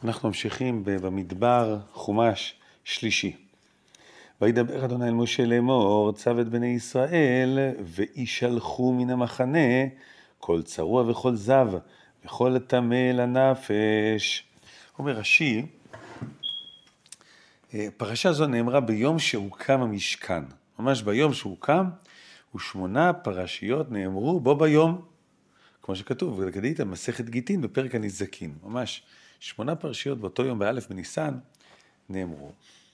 אנחנו ממשיכים במדבר חומש שלישי. וידבר אדוני אל משה לאמור, צו את בני ישראל, וישלחו מן המחנה כל צרוע וכל זב, וכל טמא לנפש. אומר רש"י, פרשה זו נאמרה ביום שהוקם המשכן. ממש ביום שהוקם, ושמונה פרשיות נאמרו בו ביום. כמו שכתוב, וקדית מסכת גיטין בפרק הנזקין. ממש 8 פרשיות באותו יום באלף בניסן נאמרו.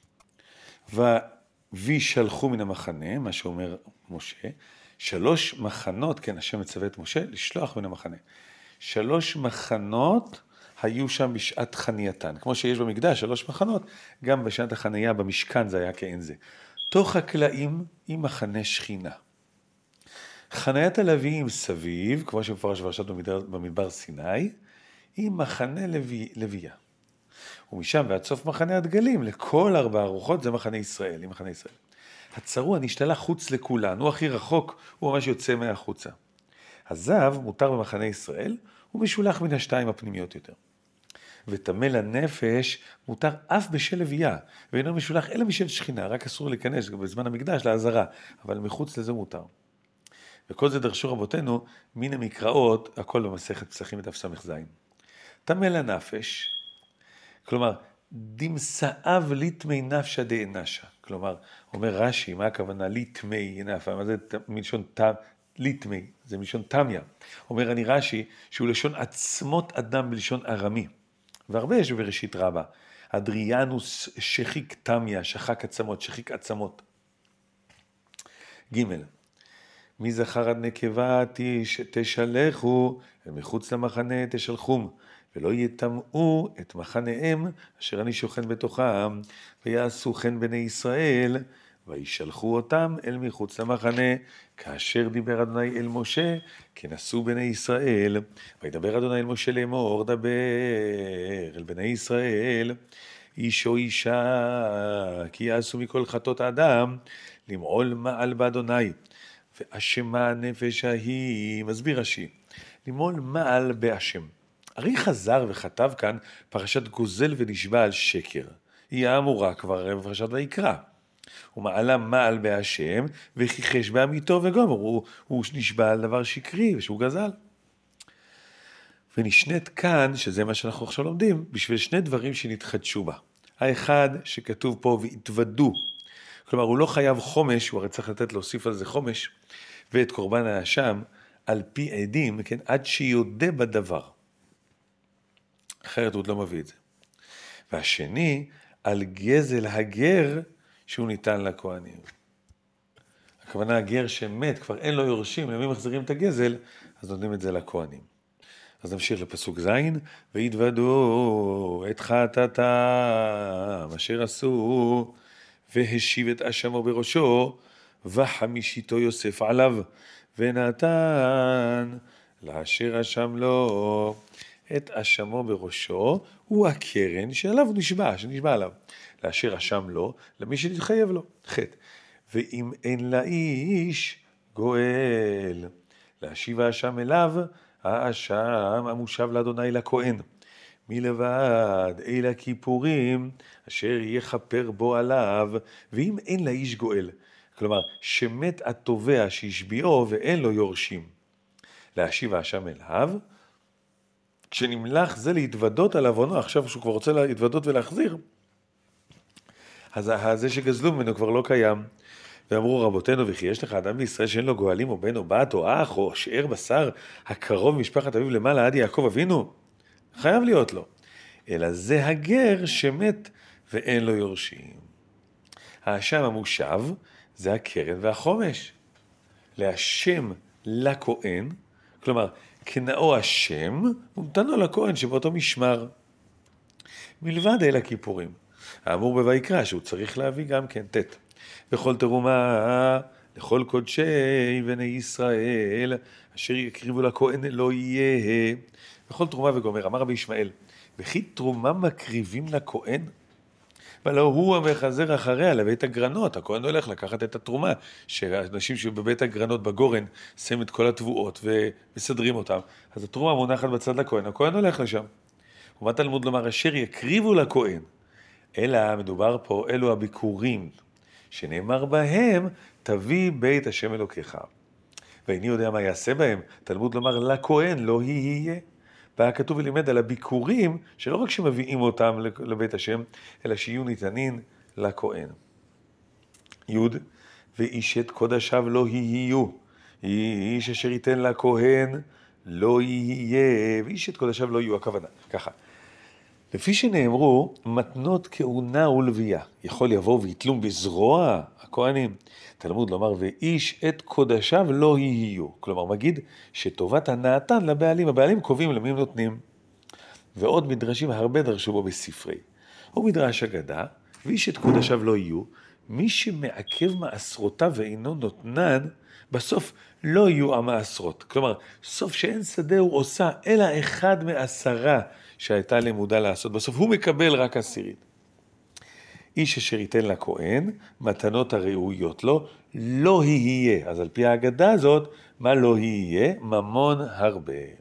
וישלחו מן המחנה, מה שאומר משה, 3 מחנות, כן, השם מצווה את משה, לשלוח מן המחנה. 3 מחנות היו שם בשעת חנייתן. כמו שיש במקדש 3 מחנות, גם בשעת החניה במשכן זה היה כאין זה. תוך הקלעים עם מחנה שכינה. חניית הלוויים סביב, כמו שמפורש בפרשת במדבר סיני, עם מחנה לוויה. ומשם ועד סוף מחנה הדגלים, לכל 4 ארוחות, זה מחנה ישראל, עם מחנה ישראל. הצרוע נשתלה חוץ לכולן, הוא הכי רחוק, הוא ממש יוצא מהחוצה. הזב מותר במחנה ישראל, הוא משולח מן השתיים הפנימיות יותר. וטמא לנפש מותר אף בשל לוויה, ואינו משולח אלא בשל שכינה, רק אסור להיכנס בזמן המקדש לעזרה, אבל מחוץ לזה מותר. וכל זה דרשו רבותינו מן המקראות, הכל במסכת פסחים דף ס"ז. טמא לנפש, כלומר, דמסאב ליטמי נפשא דאנשה. כלומר, אומר רש"י, מה הכוונה ליטמי נפשא? מה זה מלשון ליטמי? זה מלשון תמיה. אומר אני רש"י, שהוא לשון עצמות אדם בלשון ארמי. והרבה יש בראשית רבה. אדריאנוס שחיק תמיה, שחק עצמות, שחיק עצמות. ג' מי זכר עד נקבה תשלחו, ומחוץ למחנה תשלחום, ולא יטמאו את מחניהם אשר אני שוכן בתוכם, ויעשו כן בני ישראל, וישלחו אותם אל מחוץ למחנה, כאשר דיבר אדוני אל משה, כן עשו בני ישראל. וידבר אדוני אל משה לאמור, דבר אל בני ישראל, איש או אישה, כי יעשו מכל חטאות האדם, למעול מעל באדוני. ואשמה הנפש ההיא, מסביר רש"י, למעול מעל באשם. הרי חזר וכתב כאן פרשת גוזל ונשבע על שקר. היא האמורה כבר בפרשת ויקרא. הוא מעלה מעל באשם וכיחש בעמיתו וגומר. הוא נשבע על דבר שקרי ושהוא גזל. ונשנית כאן, שזה מה שאנחנו עכשיו לומדים, בשביל 2 דברים שנתחדשו בה. האחד שכתוב פה והתוודו. כלומר, הוא לא חייב חומש, הוא הרי צריך להוסיף על זה חומש, ואת קורבן האשם על פי עדים, כן, עד שיודה בדבר. אחרת הוא לא מביא את זה. והשני, על גזל הגר שהוא ניתן לכהנים. הכוונה הגר שמת, כבר אין לו יורשים, למי מחזירים את הגזל, אז נותנים את זה לכהנים. אז נמשיך לפסוק ז', והתוודו את חטאתם אשר עשו, והשיב את אשמו בראשו, וחמישיתו יוסף עליו, ונתן לאשר אשם לו. את אשמו בראשו הוא הקרן שעליו הוא שנשבע עליו. לאשר אשם לו, למי שנתחייב לו. חטא. ואם אין לאיש גואל, להשיב האשם אליו, האשם המושב לאדוני לכהן. מלבד אל הכיפורים, אשר יכפר בו עליו, ואם אין לאיש גואל. כלומר, שמת התובע שהשביעו ואין לו יורשים. להשיב האשם אליו, כשנמלך זה להתוודות על עוונו, עכשיו שהוא כבר רוצה להתוודות ולהחזיר, אז זה שגזלו ממנו כבר לא קיים. ואמרו רבותינו, וכי יש לך אדם בישראל שאין לו גואלים או בן או בת או אח או שאר בשר הקרוב משפחת אביו למעלה עד יעקב אבינו? חייב להיות לו. אלא זה הגר שמת ואין לו יורשים. האשם המושב זה הקרן והחומש. להשם לכהן, כלומר, כנאו השם, הוא נתנו לכהן שבאותו משמר. מלבד אל הכיפורים. האמור בויקרא שהוא צריך להביא גם כן, תת. בכל תרומה, לכל קודשי בני ישראל, אשר יקריבו לכהן לא יהיה. בכל תרומה וגומר, אמר רבי ישמעאל, וכי תרומה מקריבים לכהן? ולא הוא המחזר אחריה לבית הגרנות, הכהן הולך לקחת את התרומה, שאנשים שבבית הגרנות בגורן שמים את כל התבואות ומסדרים אותם, אז התרומה מונחת בצד לכהן, הכהן הולך לשם. ומה תלמוד לומר אשר יקריבו לכהן? אלא מדובר פה, אלו הביקורים, שנאמר בהם, תביא בית השם אלוקיך. ואיני יודע מה יעשה בהם, תלמוד לומר לכהן לא יהיה. והיה כתוב ולימד על הביקורים, שלא רק שמביאים אותם לבית השם, אלא שיהיו ניתנים לכהן. יוד, ואיש את קודשיו לא יהיו. איש אשר ייתן לכהן לא יהיה, ואיש את קודשיו לא יהיו, הכוונה. ככה. לפי שנאמרו, מתנות כהונה ולוויה. יכול יבוא ויתלום בזרוע הכהנים. תלמוד לומר, ואיש את קודשיו לא יהיו. כלומר, מגיד שטובת הנעתן לבעלים. הבעלים קובעים למי הם נותנים. ועוד מדרשים הרבה דרשו בו בספרי. הוא מדרש אגדה, ואיש את קודשיו לא יהיו. מי שמעכב מעשרותיו ואינו נותנן, בסוף לא יהיו המעשרות. כלומר, סוף שאין שדה הוא עושה, אלא אחד מעשרה שהייתה לימודה לעשות. בסוף הוא מקבל רק עשירית. איש אשר ייתן לכהן, מתנות הראויות לו, לא יהיה. אז על פי ההגדה הזאת, מה לא יהיה? ממון הרבה.